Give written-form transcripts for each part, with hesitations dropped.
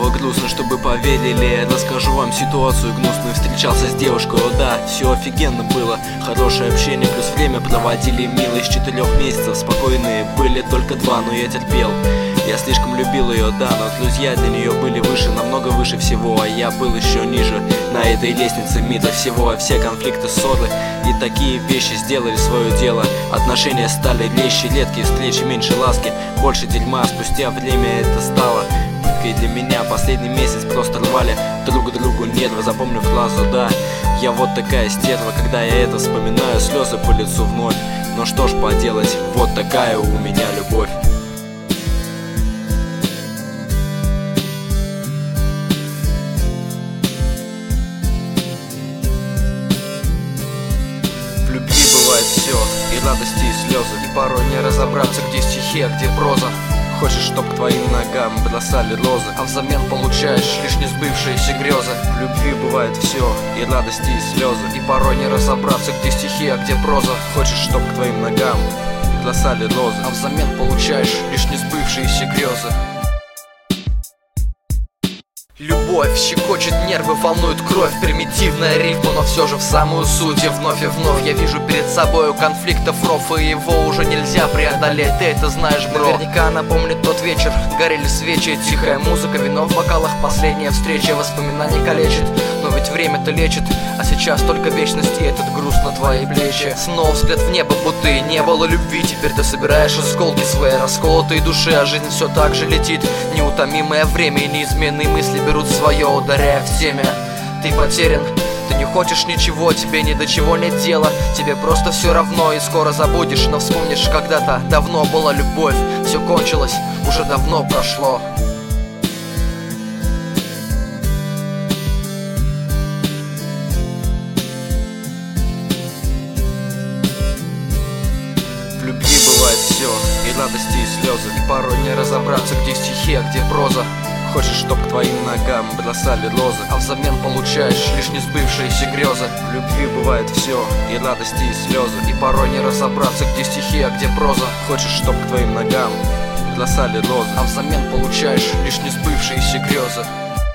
того грустно, чтобы поверили. Расскажу вам ситуацию гнусную. Встречался с девушкой, о да, все офигенно было. Хорошее общение, плюс время проводили мило. Из 4 месяцев спокойные были только 2, но я терпел. Я слишком любил ее, да, но друзья для нее были выше, намного выше всего. А я был еще ниже на этой лестнице мира всего. Все конфликты, ссоры и такие вещи сделали свое дело. Отношения стали резче, редкие встречи, меньше ласки, больше дерьма. Спустя время это стало пыткой для меня. Последний месяц просто рвали друг другу нервы. Запомню фразу, да, я вот такая стерва. Когда я это вспоминаю, слезы по лицу вновь. Но что ж поделать, вот такая у меня любовь. В любви бывает все, и радости, и слезы, и порой не разобраться, где стихи, а где проза. Хочешь, чтоб к твоим ногам бросали розы, а взамен получаешь лишь несбывшиеся грезы. В любви бывает все, и радости, и слезы, и порой не разобраться, где стихи, а где проза. Хочешь, чтоб к твоим ногам бросали розы, а взамен получаешь лишь несбывшиеся грезы. Любовь щекочет нервы, волнует кровь. Примитивная рифма, но все же в самую суть. И вновь я вижу перед собою конфликтов ров, и его уже нельзя преодолеть. Ты это знаешь, бро. Наверняка напомнит тот вечер. Горели свечи, тихая музыка, вино в бокалах, последняя встреча. Воспоминания калечит, но ведь время-то лечит. А сейчас только вечность, и этот груз на твои плечи. Снова взгляд в небо, будто и не было любви. Теперь ты собираешь осколки своей расколотой души, а жизнь все так же летит. Неутомимое время и неизменные мысли берут свое, ударяя в темя. Ты потерян, ты не хочешь ничего, тебе ни до чего нет дела. Тебе просто все равно, и скоро забудешь, но вспомнишь, когда-то давно была любовь. Все кончилось, уже давно прошло. В любви бывает все, и радости, и слезы, и порой не разобраться, где стихи, а где проза. Хочешь, чтоб к твоим ногам бросали розы, а взамен получаешь лишь несбывшиеся грезы. В любви бывает все, и радости, и слезы, и порой не разобраться, где стихи, а где проза. Хочешь, чтоб к твоим ногам бросали розы, а взамен получаешь лишь несбывшиеся грезы.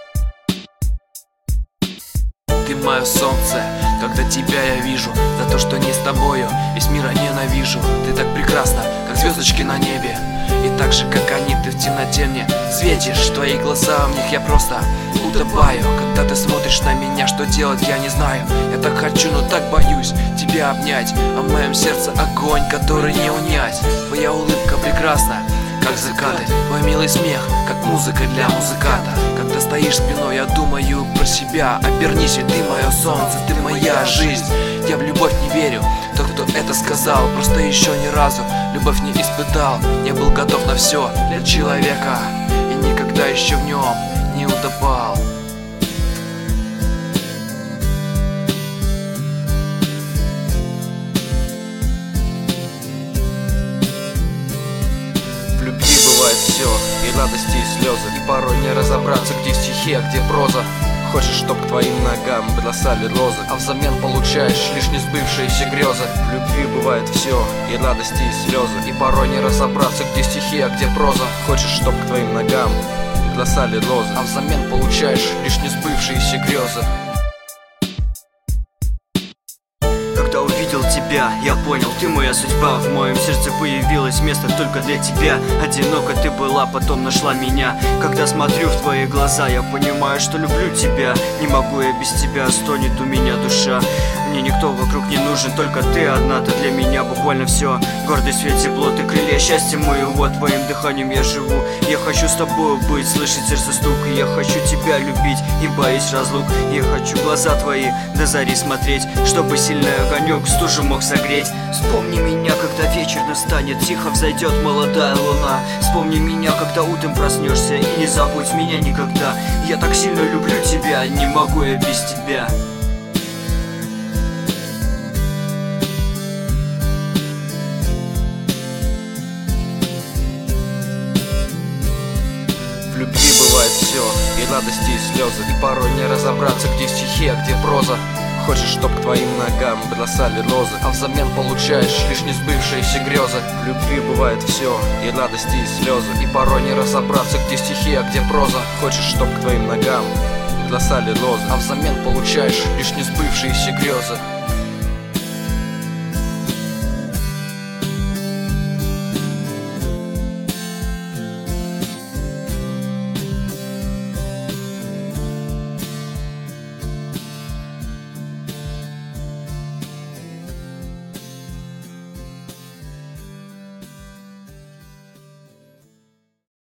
Ты мое солнце, когда тебя я вижу. За то, что не с тобою, весь мир я ненавижу. Ты так прекрасна, как звездочки на небе. И так же, как они, ты в темноте мне светишь. Твои глаза, в них я просто утопаю. Когда ты смотришь на меня, что делать я не знаю. Я так хочу, но так боюсь тебя обнять. А в моем сердце огонь, который не унять. Твоя улыбка прекрасна, как закаты. Твой милый смех, как музыка для музыканта. Когда стоишь спиной, я думаю про себя. Обернись, и ты мое солнце, ты моя жизнь. Я в любовь не верю, тот, кто это сказал, просто еще ни разу любовь не испытал. Не был готов на все для человека, и никогда еще в нем не утопал. В любви бывает все, и радости, и слезы, и порой не разобраться, где стихи, а где проза. Хочешь, чтоб к твоим ногам бросали розы, а взамен получаешь лишь несбывшиеся грезы. В любви бывает все, и радости, и слезы, и порой не разобраться, где стихи, а где проза. Хочешь, чтоб к твоим ногам бросали розы, а взамен получаешь лишь несбывшиеся грезы. Когда увидел тебя, я понял, ты моя судьба. В моем сердце появилось место только для тебя. Одиноко ты была, потом нашла меня. Когда смотрю в твои глаза, я понимаю, что люблю тебя. Не могу я без тебя, стонет у меня душа. Мне никто вокруг не нужен, только ты одна. Ты для меня буквально все. Гордость, свет, тепло, ты крылья счастья моего. Твоим дыханием я живу. Я хочу с тобой быть, слышать сердце стук. Я хочу тебя любить, не боюсь разлук. Я хочу глаза твои до зари смотреть, чтобы сильный огонек стужу мог согреть. Вспомни меня, когда вечер настанет, тихо взойдет молодая луна. Вспомни меня, когда утром проснешься, и не забудь меня никогда. Я так сильно люблю тебя, не могу я без тебя. В любви бывает все, и радости, и слезы, и порой не разобраться, где стихи, а где проза. Хочешь, чтоб к твоим ногам бросали розы, а взамен получаешь лишь несбывшиеся грезы. В любви бывает все, и радости, и слезы, и порой не разобраться, где стихи, а где проза. Хочешь, чтоб к твоим ногам бросали розы, а взамен получаешь лишь несбывшиеся грезы.